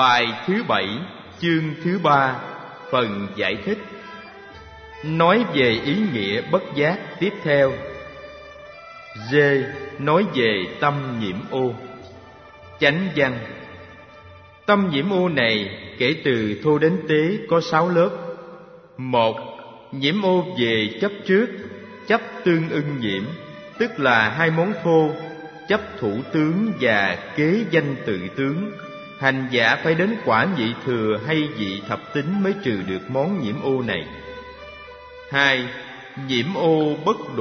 Bài thứ 7, chương thứ 3, phần giải thích. Nói về ý nghĩa bất giác tiếp theo. D. Nói về tâm nhiễm ô. Chánh văn. Tâm nhiễm ô này kể từ thô đến tế có 6 lớp. 1. Nhiễm ô về chấp trước, chấp tương ưng nhiễm, tức là hai món thô, chấp thủ tướng và kế danh tự tướng. Hành giả phải đến quả nhị thừa hay vị thập tính mới trừ được món nhiễm ô này. 2. Nhiễm ô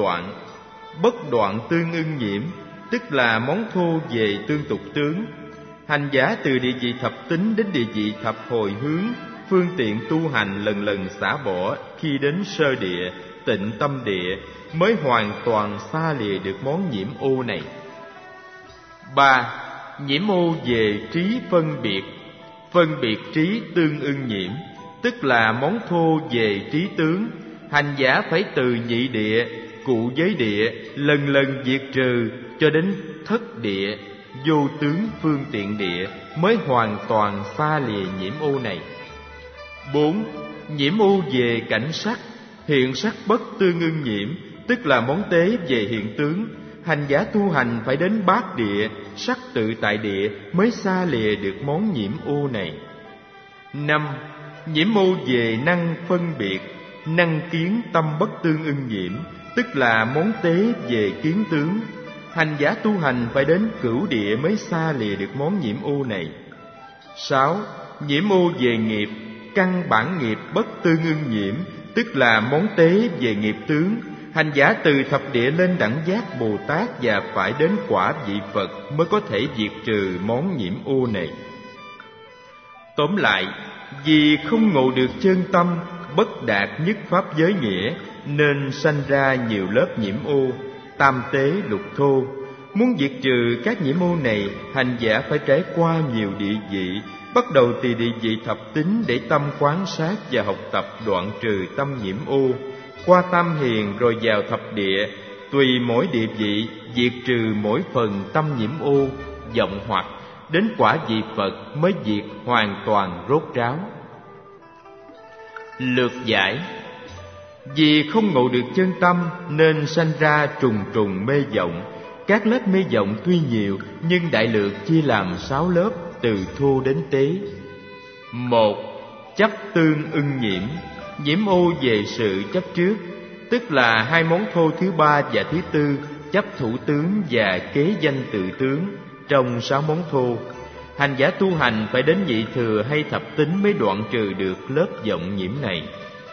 bất đoạn tương ưng nhiễm, tức là món thô về tương tục tướng. Hành giả từ địa vị thập tính đến địa vị thập hồi hướng, phương tiện tu hành lần lần xả bỏ, khi đến sơ địa, tịnh tâm địa mới hoàn toàn xa lìa được món nhiễm ô này. 3. Nhiễm ô về trí phân biệt trí tương ưng nhiễm, tức là món thô về trí tướng. Hành giả phải từ nhị địa, cụ giới địa, lần lần diệt trừ cho đến thất địa, vô tướng phương tiện địa mới hoàn toàn xa lìa nhiễm ô này. 4. Nhiễm ô về cảnh sắc, hiện sắc bất tương ưng nhiễm, tức là món tế về hiện tướng. Hành giả tu hành phải đến bát địa, sắc tự tại địa mới xa lìa được món nhiễm ô này. 5. Nhiễm ô về năng phân biệt, năng kiến tâm bất tương ưng nhiễm, tức là món tế về kiến tướng. Hành giả tu hành phải đến cửu địa mới xa lìa được món nhiễm ô này. 6. Nhiễm ô về nghiệp, căn bản nghiệp bất tương ưng nhiễm, tức là món tế về nghiệp tướng. Hành giả từ thập địa lên đẳng giác Bồ Tát và phải đến quả vị Phật mới có thể diệt trừ món nhiễm ô này. Tóm lại, vì không ngộ được chân tâm, bất đạt nhất pháp giới nghĩa, nên sanh ra nhiều lớp nhiễm ô, tam tế lục thô. Muốn diệt trừ các nhiễm ô này, hành giả phải trải qua nhiều địa vị, bắt đầu từ địa vị thập tính để tâm quán sát và học tập đoạn trừ tâm nhiễm ô, qua tam hiền rồi vào thập địa, tùy mỗi địa vị diệt trừ mỗi phần tâm nhiễm ô, vọng hoặc, đến quả vị Phật mới diệt hoàn toàn rốt ráo. Lược giải. Vì không ngộ được chân tâm nên sanh ra trùng trùng mê vọng. Các lớp mê vọng tuy nhiều nhưng đại lược chia làm 6 lớp từ thô đến tế. 1. Chấp tương ưng nhiễm, nhiễm ô về sự chấp trước, tức là hai món thô thứ 3 và thứ 4, chấp thủ tướng và kế danh tự tướng trong 6 món thô. Hành giả tu hành phải đến nhị thừa hay thập tính mới đoạn trừ được lớp vọng nhiễm này.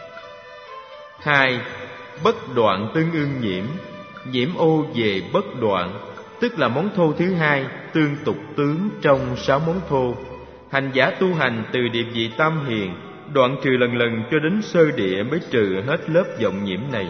2. Bất đoạn tương ưng nhiễm, nhiễm ô về bất đoạn, tức là món thô thứ 2, tương tục tướng trong 6 món thô. Hành giả tu hành từ địa vị tam hiền, đoạn trừ lần lần cho đến sơ địa mới trừ hết lớp vọng nhiễm này.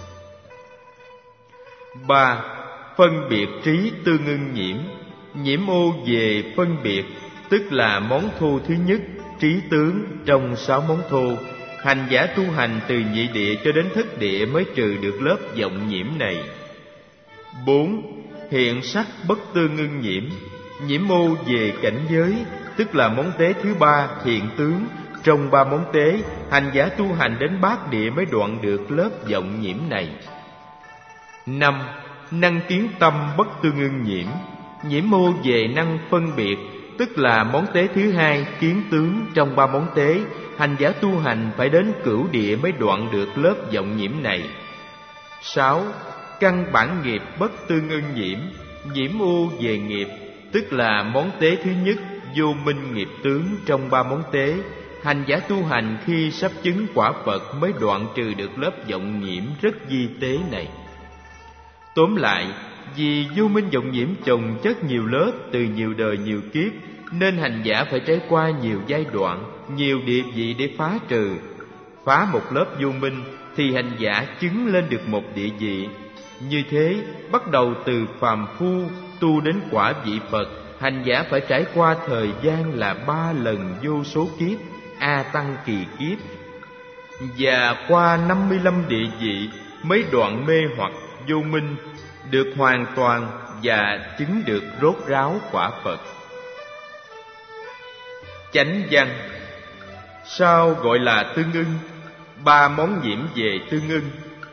3. Phân biệt trí tương ưng nhiễm, nhiễm ô về phân biệt, tức là món thô thứ nhất, trí tướng trong 6 món thô. Hành giả tu hành từ nhị địa cho đến thất địa mới trừ được lớp vọng nhiễm này. 4. Hiện sắc bất tương ưng nhiễm, nhiễm ô về cảnh giới, tức là món tế thứ 3, hiện tướng trong 3 món tế. Hành giả tu hành đến bát địa mới đoạn được lớp vọng nhiễm này. 5. Năng kiến tâm bất tương ưng nhiễm, nhiễm ô về năng phân biệt, tức là món tế thứ 2, kiến tướng trong 3 món tế. Hành giả tu hành phải đến cửu địa mới đoạn được lớp vọng nhiễm này. 6. Căn bản nghiệp bất tương ưng nhiễm, nhiễm ô về nghiệp, tức là món tế thứ nhất, vô minh nghiệp tướng trong 3 món tế. Hành giả tu hành khi sắp chứng quả Phật mới đoạn trừ được lớp vọng nhiễm rất vi tế này. Tóm lại, vì vô minh vọng nhiễm chồng chất nhiều lớp từ nhiều đời nhiều kiếp, nên hành giả phải trải qua nhiều giai đoạn, nhiều địa vị để phá trừ. Phá một lớp vô minh thì hành giả chứng lên được một địa vị. Như thế, bắt đầu từ phàm phu tu đến quả vị Phật, hành giả phải trải qua thời gian là 3 lần vô số kiếp, A Tăng kỳ kiếp, và qua 55 địa vị mới đoạn mê hoặc vô minh, được hoàn toàn và chứng được rốt ráo quả Phật. Chánh văn. Sao gọi là tương ưng? Ba món nhiễm về tương ưng.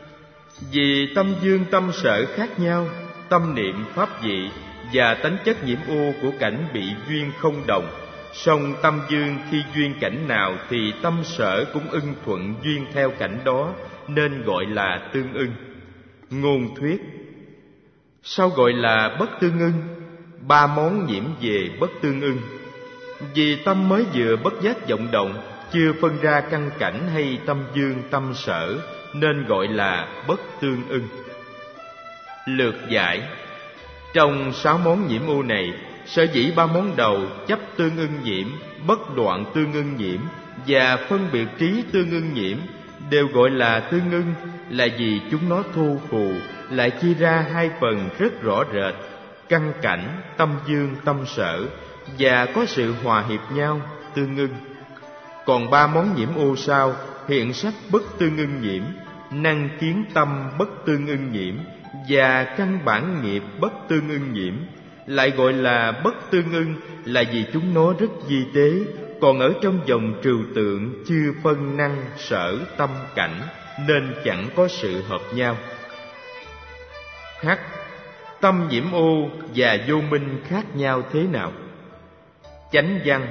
Vì tâm dương tâm sở khác nhau, tâm niệm pháp vị và tánh chất nhiễm ô của cảnh bị duyên không đồng. Song tâm dương khi duyên cảnh nào thì tâm sở cũng ưng thuận duyên theo cảnh đó, nên gọi là tương ưng. Ngôn thuyết. Sao gọi là bất tương ưng? Ba món nhiễm về bất tương ưng. Vì tâm mới vừa bất giác vọng động, chưa phân ra căn cảnh hay tâm dương tâm sở, nên gọi là bất tương ưng. Lược giải. Trong 6 món nhiễm ô này, sở dĩ 3 món đầu chấp tương ưng nhiễm, bất đoạn tương ưng nhiễm và phân biệt trí tương ưng nhiễm đều gọi là tương ưng, là vì chúng nó thu phù lại chia ra hai phần rất rõ rệt: căn cảnh tâm dương tâm sở, và có sự hòa hiệp nhau, tương ưng. Còn 3 món nhiễm ô sau, hiện sắc bất tương ưng nhiễm, năng kiến tâm bất tương ưng nhiễm và căn bản nghiệp bất tương ưng nhiễm, lại gọi là bất tương ưng, là vì chúng nó rất vi tế, còn ở trong vòng trừu tượng chưa phân năng sở tâm cảnh, nên chẳng có sự hợp nhau. H. Tâm nhiễm ô và vô minh khác nhau thế nào? Chánh văn.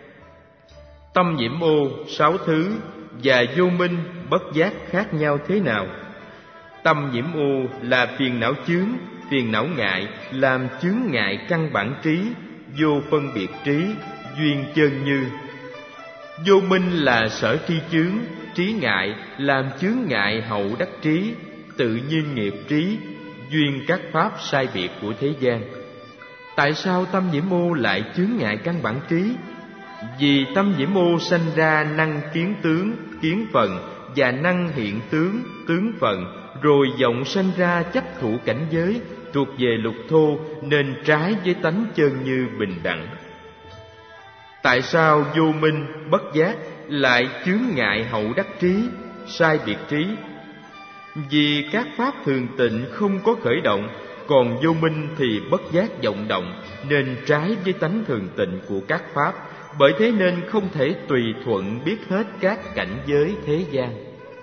Tâm nhiễm ô 6 thứ và vô minh bất giác khác nhau thế nào? Tâm nhiễm ô là phiền não chướng, phiền não ngại làm chướng ngại căn bản trí, vô phân biệt trí, duyên chân như. Vô minh là sở tri chướng, trí ngại làm chướng ngại hậu đắc trí, tự nhiên nghiệp trí, duyên các pháp sai biệt của thế gian. Tại sao tâm nhiễm ô lại chướng ngại căn bản trí? Vì tâm nhiễm ô sanh ra năng kiến tướng, kiến phần, và năng hiện tướng, tướng phần, rồi vọng sanh ra chấp thủ cảnh giới thuộc về lục thô, nên trái với tánh chân như bình đẳng. Tại sao vô minh bất giác lại chướng ngại hậu đắc trí, sai biệt trí? Vì các pháp thường tịnh không có khởi động, còn vô minh thì bất giác vọng động, nên trái với tánh thường tịnh của các pháp. Bởi thế nên không thể tùy thuận biết hết các cảnh giới thế gian.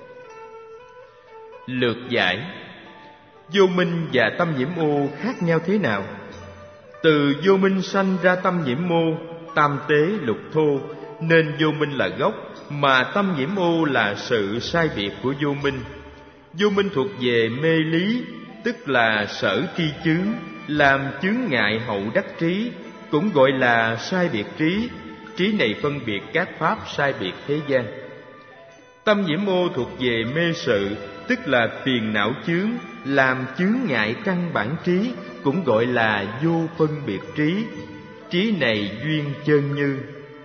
Lược giải. Vô minh và tâm nhiễm ô khác nhau thế nào? Từ vô minh sanh ra tâm nhiễm ô, tam tế lục thô, nên vô minh là gốc, mà tâm nhiễm ô là sự sai biệt của vô minh. Vô minh thuộc về mê lý, tức là sở tri chướng, làm chướng ngại hậu đắc trí, cũng gọi là sai biệt trí. Trí này phân biệt các pháp sai biệt thế gian. Tâm nhiễm ô thuộc về mê sự, tức là phiền não chướng, làm chướng ngại căn bản trí, cũng gọi là vô phân biệt trí. Trí này duyên chân như.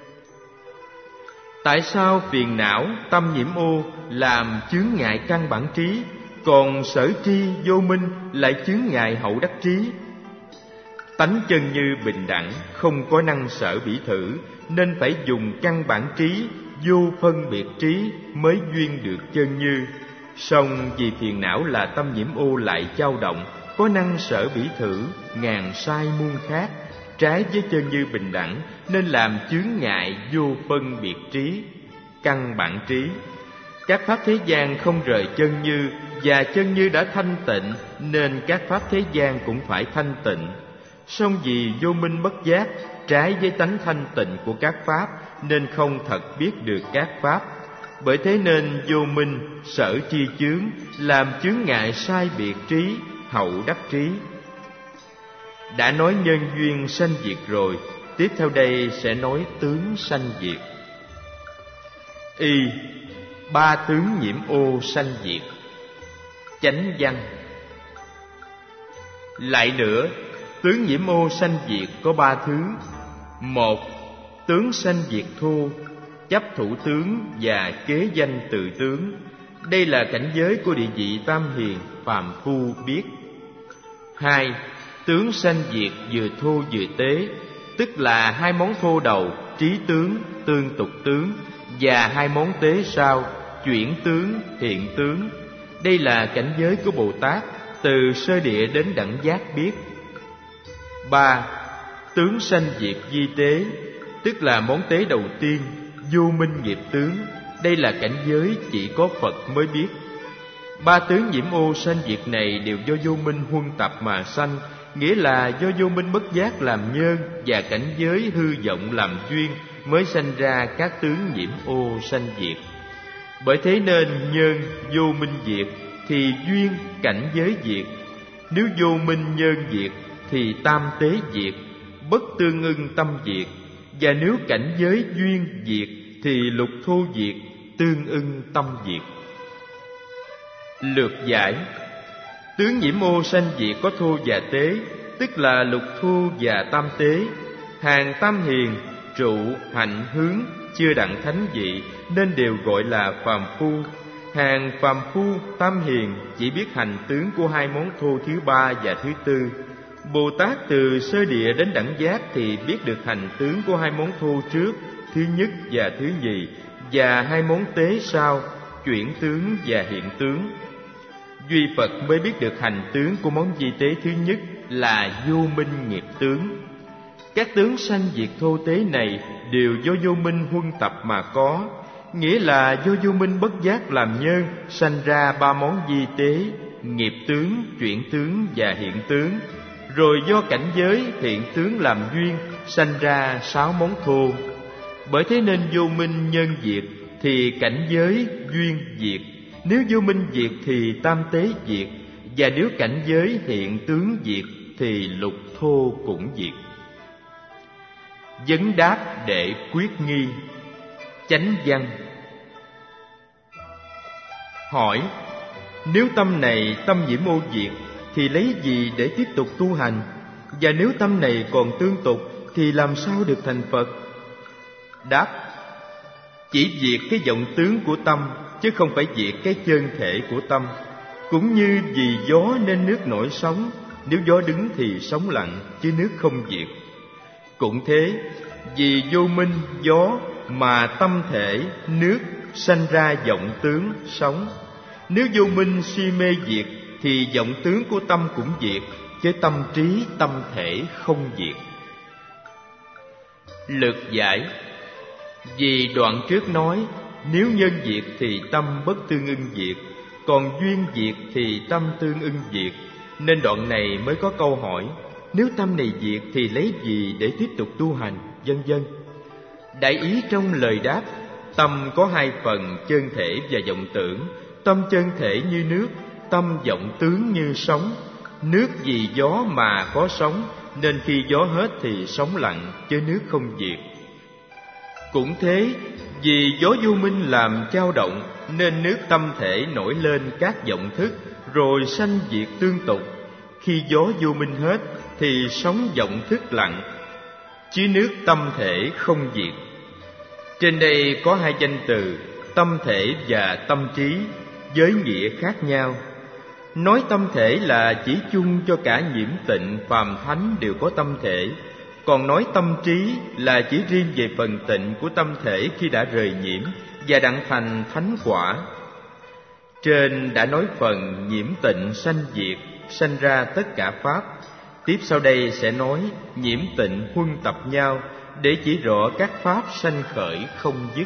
Tại sao phiền não, tâm nhiễm ô làm chướng ngại căn bản trí, còn sở tri vô minh lại chướng ngại hậu đắc trí? Tánh chân như bình đẳng, không có năng sở bỉ thử, nên phải dùng căn bản trí, vô phân biệt trí mới duyên được chân như. Song vì phiền não là tâm nhiễm ô lại dao động, có năng sở bỉ thử, ngàn sai muôn khác, trái với chân như bình đẳng, nên làm chướng ngại vô phân biệt trí, căn bản trí. Các pháp thế gian không rời chân như, và chân như đã thanh tịnh, nên các pháp thế gian cũng phải thanh tịnh. Song vì vô minh bất giác, trái với tánh thanh tịnh của các pháp, nên không thật biết được các pháp. Bởi thế nên vô minh, sở tri chướng, làm chướng ngại sai biệt trí, hậu đắc trí. Đã nói nhân duyên sanh diệt rồi, tiếp theo đây sẽ nói tướng sanh diệt. Y. 3 tướng nhiễm ô sanh diệt. Chánh văn. Lại nữa, tướng nhiễm ô sanh diệt có 3 thứ. 1. Tướng sanh diệt thô, chấp thủ tướng và kế danh tự tướng. Đây là cảnh giới của địa vị tam hiền, phàm phu biết. 2. Tướng sanh diệt vừa thô vừa tế, tức là 2 món thô đầu, trí tướng, tương tục tướng, và 2 món tế sau, chuyển tướng, hiện tướng. Đây là cảnh giới của Bồ Tát, từ sơ địa đến đẳng giác biết. 3. Tướng sanh diệt vi tế, tức là món tế đầu tiên, vô minh nghiệp tướng. Đây là cảnh giới chỉ có Phật mới biết. Ba tướng nhiễm ô sanh diệt này đều do vô minh huân tập mà sanh, nghĩa là do vô minh bất giác làm nhân và cảnh giới hư vọng làm duyên mới sanh ra các tướng nhiễm ô sanh diệt. Bởi thế nên nhân vô minh diệt thì duyên cảnh giới diệt. Nếu vô minh nhân diệt thì tam tế diệt, bất tương ưng tâm diệt. Và nếu cảnh giới duyên diệt thì lục thô diệt, tương ưng tâm diệt. Lược giải: tướng nhiễm ô sanh diệt có thô và tế, tức là lục thô và tam tế. Hàng tam hiền, trụ, hạnh, hướng chưa đặng thánh vị nên đều gọi là phàm phu. Hàng phàm phu, tam hiền chỉ biết hành tướng của hai món thô thứ ba và thứ tư. Bồ Tát từ sơ địa đến đẳng giác thì biết được hành tướng của hai món thô trước, thứ nhất và thứ nhì, và hai món tế sau, chuyển tướng và hiện tướng. Duy Phật mới biết được hành tướng của món di tế thứ nhất là vô minh nghiệp tướng. Các tướng sanh diệt thô tế này đều do vô minh huân tập mà có, nghĩa là do vô minh bất giác làm nhân sanh ra ba món di tế, nghiệp tướng, chuyển tướng và hiện tướng. Rồi do cảnh giới hiện tướng làm duyên sanh ra 6 món thô. Bởi thế nên vô minh nhân diệt thì cảnh giới duyên diệt, nếu vô minh diệt thì tam tế diệt, và nếu cảnh giới hiện tướng diệt thì lục thô cũng diệt. Vấn đáp để quyết nghi. Chánh văn: hỏi: nếu tâm này tâm nhiễm ô diệt thì lấy gì để tiếp tục tu hành? Và nếu tâm này còn tương tục thì làm sao được thành Phật? Đáp: chỉ diệt cái vọng tướng của tâm, chứ không phải diệt cái chân thể của tâm. Cũng như vì gió nên nước nổi sóng, nếu gió đứng thì sóng lặng, chứ nước không diệt. Cũng thế, vì vô minh gió mà tâm thể nước sanh ra vọng tướng sóng. Nếu vô minh si mê diệt thì vọng tướng của tâm cũng diệt, chứ tâm trí tâm thể không diệt. Lược giải: vì đoạn trước nói nếu nhân diệt thì tâm bất tương ưng diệt, còn duyên diệt thì tâm tương ưng diệt, nên đoạn này mới có câu hỏi: nếu tâm này diệt thì lấy gì để tiếp tục tu hành, vân vân. Đại ý trong lời đáp: tâm có hai phần, chân thể và vọng tưởng. Tâm chân thể như nước, tâm vọng tướng như sóng. Nước vì gió mà có sóng, nên khi gió hết thì sóng lặng, chứ nước không diệt. Cũng thế, vì gió vô minh làm dao động, nên nước tâm thể nổi lên các vọng thức, rồi sanh diệt tương tục. Khi gió vô minh hết thì sóng vọng thức lặng, chứ nước tâm thể không diệt. Trên đây có hai danh từ tâm thể và tâm trí với nghĩa khác nhau. Nói tâm thể là chỉ chung cho cả nhiễm tịnh phàm thánh đều có tâm thể, còn nói tâm trí là chỉ riêng về phần tịnh của tâm thể khi đã rời nhiễm và đặng thành thánh quả. Trên đã nói phần nhiễm tịnh sanh diệt, sanh ra tất cả pháp. Tiếp sau đây sẽ nói nhiễm tịnh huân tập nhau để chỉ rõ các pháp sanh khởi không dứt.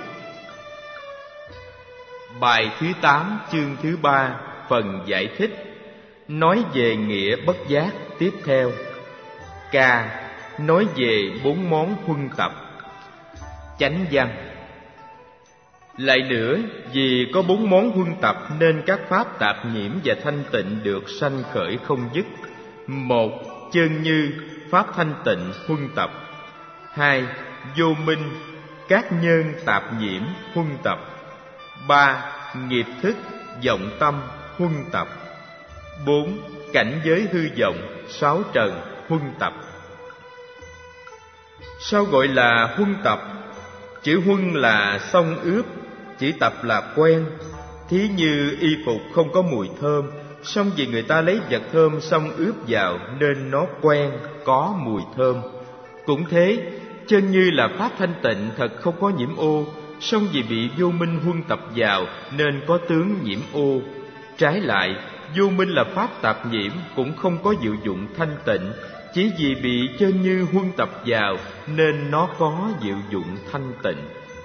Bài thứ 8 chương thứ 3 phần giải thích nói về nghĩa bất giác tiếp theo. K. Nói về 4 món huân tập. Chánh văn: lại nữa, vì có 4 món huân tập nên các pháp tạp nhiễm và thanh tịnh được sanh khởi không dứt. 1. Chân như pháp thanh tịnh huân tập. 2. Vô minh các nhân tạp nhiễm huân tập. 3. Nghiệp thức vọng tâm huân tập. 4. Cảnh giới hư vọng 6 trần huân tập. Sao gọi là huân tập? Chữ huân là xông ướp, chữ tập là quen. Thí như y phục không có mùi thơm, song vì người ta lấy vật thơm xông ướp vào nên nó quen, có mùi thơm. Cũng thế, chân như là pháp thanh tịnh thật không có nhiễm ô, song vì bị vô minh huân tập vào nên có tướng nhiễm ô. Trái lại, vô minh là pháp tạp nhiễm cũng không có diệu dụng thanh tịnh, chỉ vì bị chân như huân tập vào nên nó có diệu dụng thanh tịnh.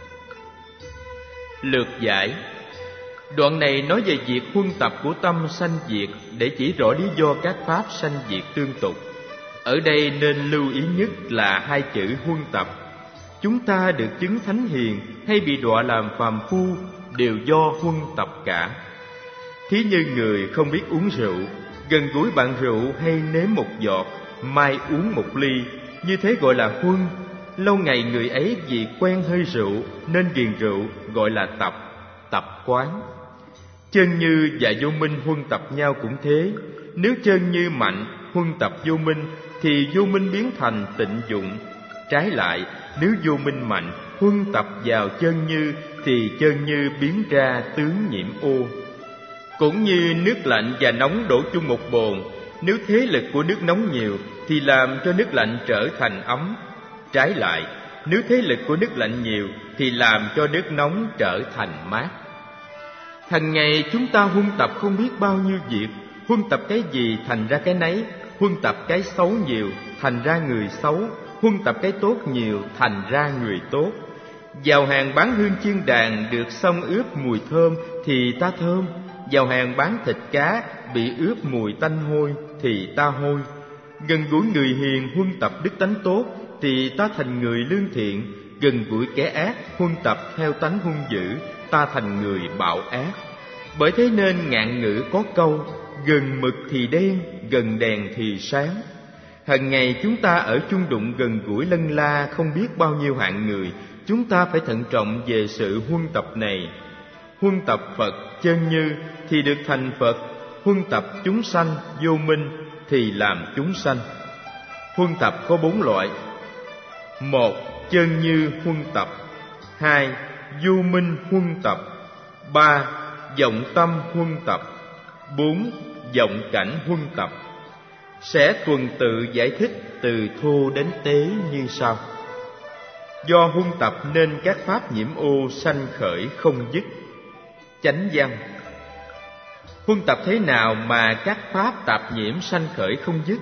Lược giải. Đoạn này nói về việc huân tập của tâm sanh diệt để chỉ rõ lý do các pháp sanh diệt tương tục. Ở đây nên lưu ý nhất là hai chữ huân tập. Chúng ta được chứng thánh hiền hay bị đọa làm phàm phu đều do huân tập cả. Thí như người không biết uống rượu, gần gũi bạn rượu hay nếm một giọt, mai uống một ly, như thế gọi là huân. Lâu ngày người ấy vì quen hơi rượu nên ghiền rượu, gọi là tập quán. Chân như và vô minh huân tập nhau cũng thế. Nếu chân như mạnh huân tập vô minh thì vô minh biến thành tịnh dụng. Trái lại, nếu vô minh mạnh huân tập vào chân như thì chân như biến ra tướng nhiễm ô. Cũng như nước lạnh và nóng đổ chung một bồn, nếu thế lực của nước nóng nhiều thì làm cho nước lạnh trở thành ấm. Trái lại, nếu thế lực của nước lạnh nhiều thì làm cho nước nóng trở thành mát. Hằng ngày chúng ta huân tập không biết bao nhiêu việc. Huân tập cái gì thành ra cái nấy. Huân tập cái xấu nhiều thành ra người xấu. Huân tập cái tốt nhiều thành ra người tốt. Vào hàng bán hương chiên đàn được xông ướp mùi thơm thì ta thơm. Vào hàng bán thịt cá bị ướp mùi tanh hôi thì ta hôi. Gần gũi người hiền huân tập đức tánh tốt thì ta thành người lương thiện. Gần gũi kẻ ác huân tập theo tánh hung dữ, ta thành người bạo ác. Bởi thế nên ngạn ngữ có câu: gần mực thì đen, gần đèn thì sáng. Hằng ngày chúng ta ở chung đụng gần gũi lân la không biết bao nhiêu hạng người. Chúng ta phải thận trọng về sự huân tập này. Huân tập Phật chân như thì được thành Phật. Huân tập chúng sanh vô minh thì làm chúng sanh. Huân tập có 4 loại. 1. Chân như huân tập. 2. Vô minh huân tập. 3. Vọng tâm huân tập. 4. Vọng cảnh huân tập. Sẽ tuần tự giải thích từ thô đến tế như sau. Do huân tập nên các pháp nhiễm ô sanh khởi không dứt. Chánh văn. Huân tập thế nào mà các pháp tạp nhiễm sanh khởi không dứt?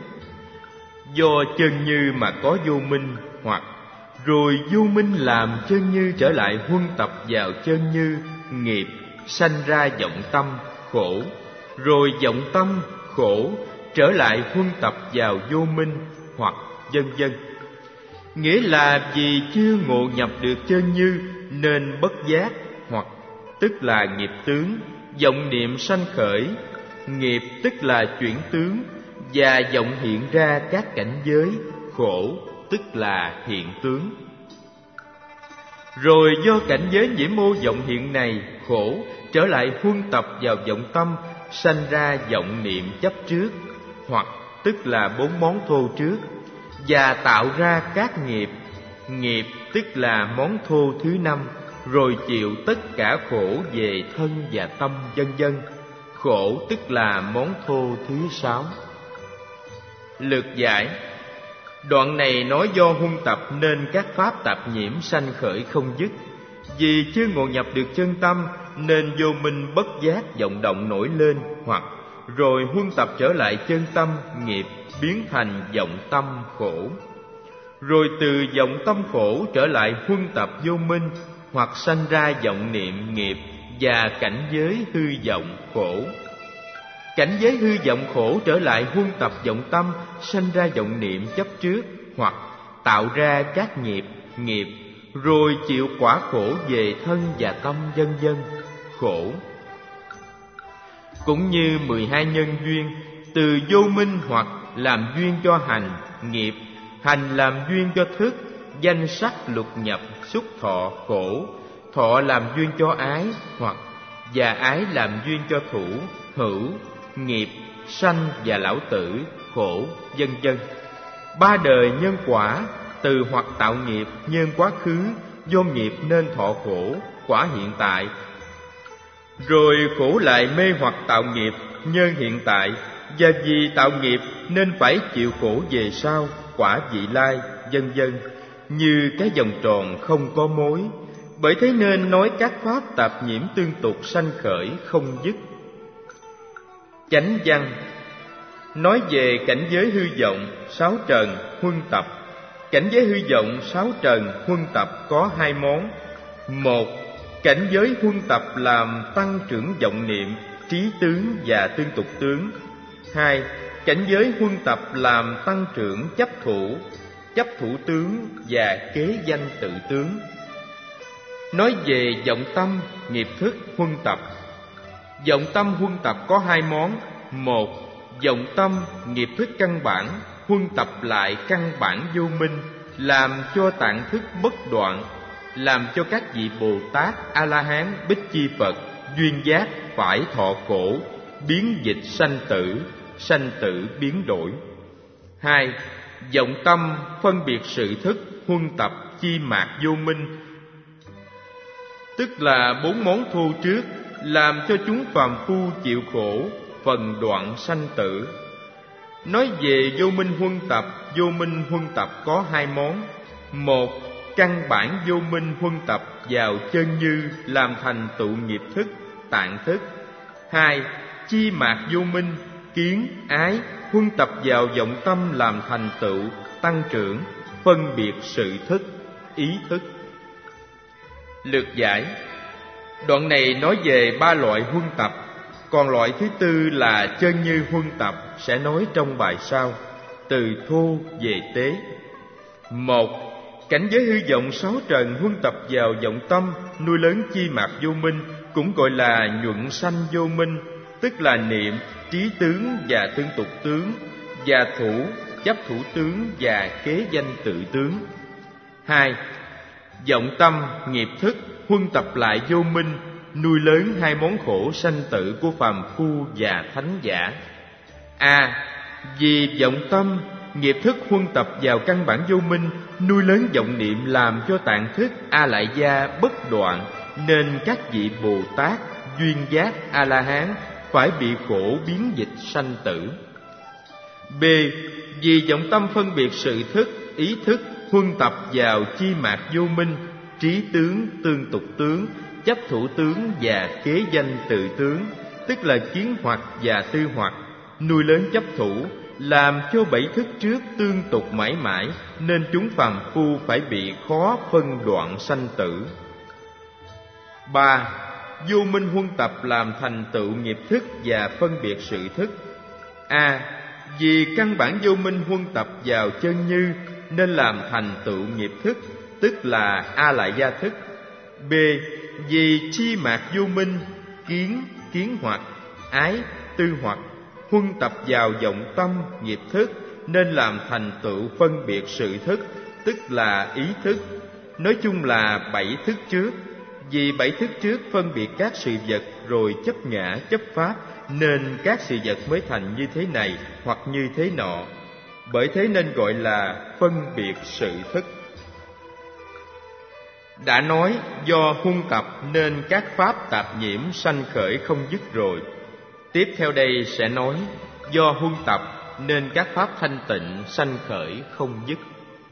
Do chân như mà có vô minh, hoặc rồi vô minh làm chân như trở lại huân tập vào chân như, nghiệp sanh ra vọng tâm khổ, rồi vọng tâm khổ trở lại huân tập vào vô minh, hoặc vân vân. Nghĩa là vì chưa ngộ nhập được chân như nên bất giác, hoặc tức là nghiệp tướng, vọng niệm sanh khởi. Nghiệp tức là chuyển tướng, và vọng hiện ra các cảnh giới. Khổ tức là hiện tướng. Rồi do cảnh giới nhiễm ô vọng hiện này khổ trở lại huân tập vào vọng tâm, sanh ra vọng niệm chấp trước, hoặc tức là 4 món thô trước, và tạo ra các nghiệp. Nghiệp tức là món thô thứ 5, rồi chịu tất cả khổ về thân và tâm vân vân. Khổ tức là món thô thứ 6. Lược giải. Đoạn này nói do huân tập nên các pháp tạp nhiễm sanh khởi không dứt. Vì chưa ngộ nhập được chân tâm nên vô minh bất giác vọng động nổi lên, hoặc rồi huân tập trở lại chân tâm, nghiệp biến thành vọng tâm khổ. Rồi từ vọng tâm khổ trở lại huân tập vô minh, hoặc sanh ra vọng niệm nghiệp và cảnh giới hư vọng khổ. Cảnh giới hư vọng khổ trở lại huân tập vọng tâm, sanh ra vọng niệm chấp trước, hoặc tạo ra các nghiệp, rồi chịu quả khổ về thân và tâm vân vân. Khổ cũng như 12 nhân duyên, từ vô minh hoặc làm duyên cho hành, nghiệp, hành làm duyên cho thức, danh sắc lục nhập, xúc thọ khổ, thọ làm duyên cho ái, hoặc và ái làm duyên cho thủ, hữu, nghiệp, sanh và lão tử, khổ, vân vân. 3 đời nhân quả, từ hoặc tạo nghiệp, nhân quá khứ, do nghiệp nên thọ khổ, quả hiện tại. Rồi khổ lại mê hoặc tạo nghiệp, nhân hiện tại, và vì tạo nghiệp nên phải chịu khổ về sau, quả vị lai, vân vân, như cái vòng tròn không có mối. Bởi thế nên nói các pháp tạp nhiễm tương tục sanh khởi không dứt. Chánh văn nói về cảnh giới hư vọng, sáu trần, huân tập. Cảnh giới hư vọng, sáu trần, huân tập có hai món. Một, cảnh giới huân tập làm tăng trưởng vọng niệm, trí tướng và tương tục tướng. Hai, cảnh giới huân tập làm tăng trưởng chấp thủ tướng và kế danh tự tướng. Nói về vọng tâm, nghiệp thức, huân tập. Vọng tâm huân tập có hai món. Một, vọng tâm, nghiệp thức căn bản, huân tập lại căn bản vô minh, làm cho tạng thức bất đoạn, làm cho các vị Bồ Tát, A-la-hán, Bích Chi Phật, duyên giác phải thọ khổ, biến dịch sanh tử biến đổi. Hai, vọng tâm phân biệt sự thức, huân tập chi mạt vô minh, tức là bốn món thô trước, làm cho chúng phàm phu chịu khổ, phần đoạn sanh tử. Nói về vô minh huân tập có hai món. Một, căn bản vô minh huân tập vào chân như làm thành tụ nghiệp thức, tạng thức. Hai, chi mạt vô minh, kiến, ái huân tập vào vọng tâm làm thành tựu, tăng trưởng, phân biệt sự thức, ý thức. Lược giải. Đoạn này nói về ba loại huân tập, còn loại thứ tư là chân như huân tập sẽ nói trong bài sau, từ thô về tế. Một, cảnh giới hư vọng sáu trần huân tập vào vọng tâm, nuôi lớn chi mạt vô minh, cũng gọi là nhuận sanh vô minh, tức là niệm, trí tướng và tương tục tướng, và thủ, chấp thủ tướng và kế danh tự tướng. Hai, vọng tâm, nghiệp thức huân tập lại vô minh, nuôi lớn hai món khổ sanh tử của phàm phu và thánh giả. A. Vì vọng tâm, nghiệp thức huân tập vào căn bản vô minh, nuôi lớn vọng niệm làm cho tạng thức A Lại Gia bất đoạn, nên các vị Bồ Tát, duyên giác, A-la-hán phải bị khổ biến dịch sanh tử. B. Vì vọng tâm phân biệt sự thức, ý thức huân tập vào chi mạt vô minh, trí tướng, tương tục tướng, chấp thủ tướng và kế danh tự tướng, tức là kiến hoặc và tư hoặc, nuôi lớn chấp thủ, làm cho bảy thức trước tương tục mãi mãi, nên chúng phàm phu phải bị khó phân đoạn sanh tử. 3. Vô minh huân tập làm thành tựu nghiệp thức và phân biệt sự thức. A. Vì căn bản vô minh huân tập vào chân như, nên làm thành tựu nghiệp thức, tức là A Lại Gia thức. B. Vì chi mạt vô minh, kiến hoặc, ái, tư hoặc huân tập vào vọng tâm, nghiệp thức, nên làm thành tựu phân biệt sự thức, tức là ý thức. Nói chung là bảy thức trước. Vì bảy thức trước phân biệt các sự vật rồi chấp ngã, chấp pháp, nên các sự vật mới thành như thế này hoặc như thế nọ. Bởi thế nên gọi là phân biệt sự thức. Đã nói do huân tập nên các pháp tạp nhiễm sanh khởi không dứt rồi. Tiếp theo đây sẽ nói do huân tập nên các pháp thanh tịnh sanh khởi không dứt.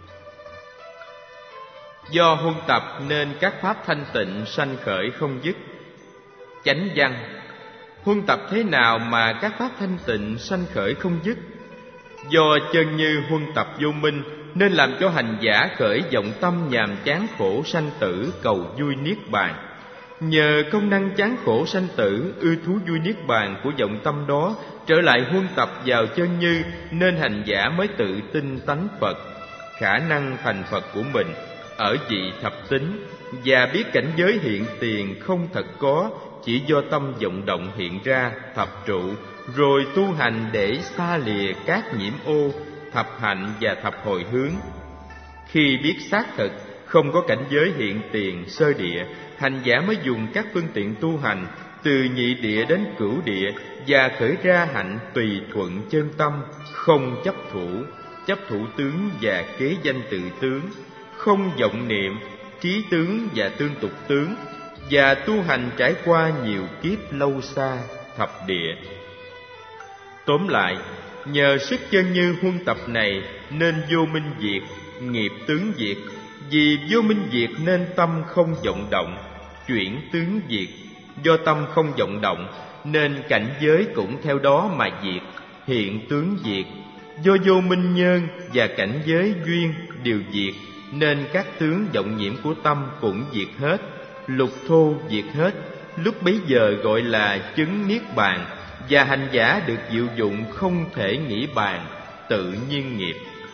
Do huân tập nên các pháp thanh tịnh sanh khởi không dứt. Chánh văn. Huân tập thế nào mà các pháp thanh tịnh sanh khởi không dứt? Do chân như huân tập vô minh, nên làm cho hành giả khởi vọng tâm nhàm chán khổ sanh tử, cầu vui niết bàn. Nhờ công năng chán khổ sanh tử, ưa thú vui niết bàn của vọng tâm đó trở lại huân tập vào chân như, nên hành giả mới tự tin tánh Phật, khả năng thành Phật của mình ở vị thập tính, và biết cảnh giới hiện tiền không thật có, chỉ do tâm vọng động hiện ra thập trụ, rồi tu hành để xa lìa các nhiễm ô, thập hạnh và thập hồi hướng. Khi biết xác thực không có cảnh giới hiện tiền sơ địa, hành giả mới dùng các phương tiện tu hành từ nhị địa đến cửu địa, và khởi ra hạnh tùy thuận chân tâm, không chấp thủ tướng và kế danh tự tướng, không vọng niệm, trí tướng và tương tục tướng, và tu hành trải qua nhiều kiếp lâu xa, thập địa. Tóm lại, nhờ sức chân như huân tập này nên vô minh diệt, nghiệp tướng diệt. Vì vô minh diệt nên tâm không vọng động, chuyển tướng diệt. Do tâm không vọng động nên cảnh giới cũng theo đó mà diệt, hiện tướng diệt. Do vô minh nhân và cảnh giới duyên đều diệt, nên các tướng vọng nhiễm của tâm cũng diệt hết, lục thô diệt hết. Lúc bấy giờ gọi là chứng niết bàn, và hành giả được diệu dụng không thể nghĩ bàn, tự nhiên nghiệp.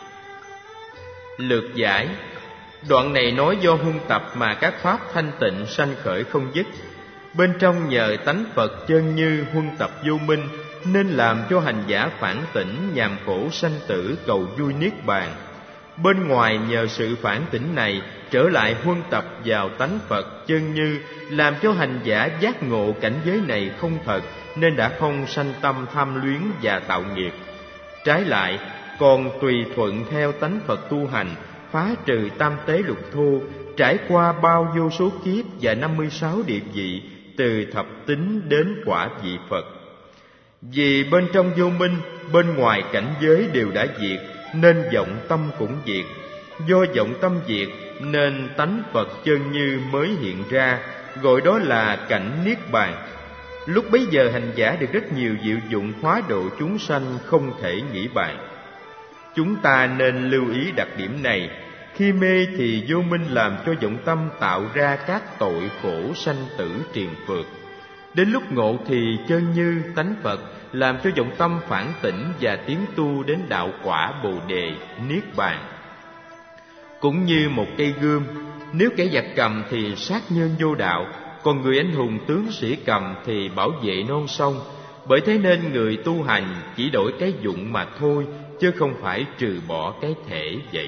Lược giải. Đoạn này nói do huân tập mà các pháp thanh tịnh sanh khởi không dứt. Bên trong nhờ tánh Phật chân như huân tập vô minh, nên làm cho hành giả phản tỉnh nhàm khổ sanh tử cầu vui niết bàn. Bên ngoài nhờ sự phản tỉnh này trở lại huân tập vào tánh Phật chân như, làm cho hành giả giác ngộ cảnh giới này không thật, nên đã không sanh tâm tham luyến và tạo nghiệp. Trái lại, còn tùy thuận theo tánh Phật tu hành, phá trừ tam tế lục thô, trải qua bao vô số kiếp và 56 địa vị, từ thập tính đến quả vị Phật. Vì bên trong vô minh, bên ngoài cảnh giới đều đã diệt, nên vọng tâm cũng diệt. Do vọng tâm diệt, nên tánh Phật chân như mới hiện ra, gọi đó là cảnh niết bàn. Lúc bấy giờ hành giả được rất nhiều diệu dụng hóa độ chúng sanh không thể nghĩ bàn. Chúng ta nên lưu ý đặc điểm này. Khi mê thì vô minh làm cho vọng tâm tạo ra các tội khổ sanh tử triền phượt. Đến lúc ngộ thì chân như tánh Phật làm cho vọng tâm phản tỉnh và tiến tu đến đạo quả Bồ Đề, Niết Bàn. Cũng như một cây gươm, nếu kẻ giặc cầm thì sát nhân vô đạo, còn người anh hùng tướng sĩ cầm thì bảo vệ non sông. Bởi thế nên người tu hành chỉ đổi cái dụng mà thôi, chứ không phải trừ bỏ cái thể vậy.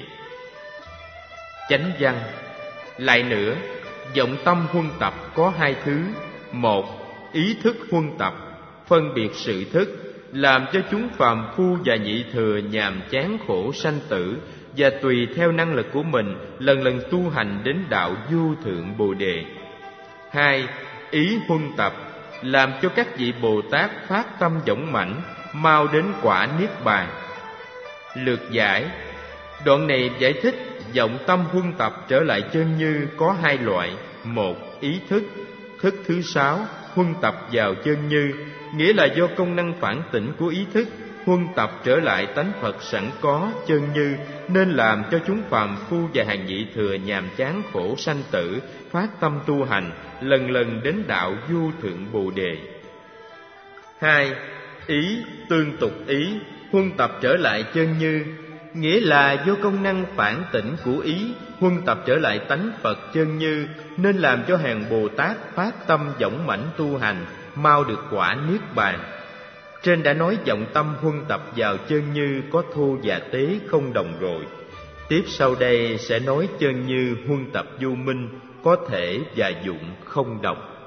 Chánh văn. Lại nữa, vọng tâm huân tập có hai thứ. Một, ý thức huân tập, phân biệt sự thức, làm cho chúng phàm phu và nhị thừa nhàm chán khổ sanh tử, và tùy theo năng lực của mình lần lần tu hành đến đạo vô thượng Bồ Đề. Hai, ý huân tập, làm cho các vị Bồ Tát phát tâm dũng mãnh, mau đến quả Niết Bàn. Lược giải. Đoạn này giải thích vọng tâm huân tập trở lại chân như có hai loại. Một, ý thức. Thức thứ sáu, huân tập vào chân như, nghĩa là do công năng phản tỉnh của ý thức huân tập trở lại tánh Phật sẵn có chân như, nên làm cho chúng phàm phu và hàng nhị thừa nhàm chán khổ sanh tử, phát tâm tu hành, lần lần đến đạo vô thượng Bồ Đề. Hai, ý tương tục ý, huân tập trở lại chân như, nghĩa là do công năng phản tỉnh của ý huân tập trở lại tánh Phật chân như, nên làm cho hàng Bồ Tát phát tâm dũng mãnh tu hành, mau được quả Niết Bàn. Trên đã nói vọng tâm huân tập vào chân như có thô và tế không đồng rồi. Tiếp sau đây sẽ nói chân như huân tập vô minh, có thể và dụng không đồng.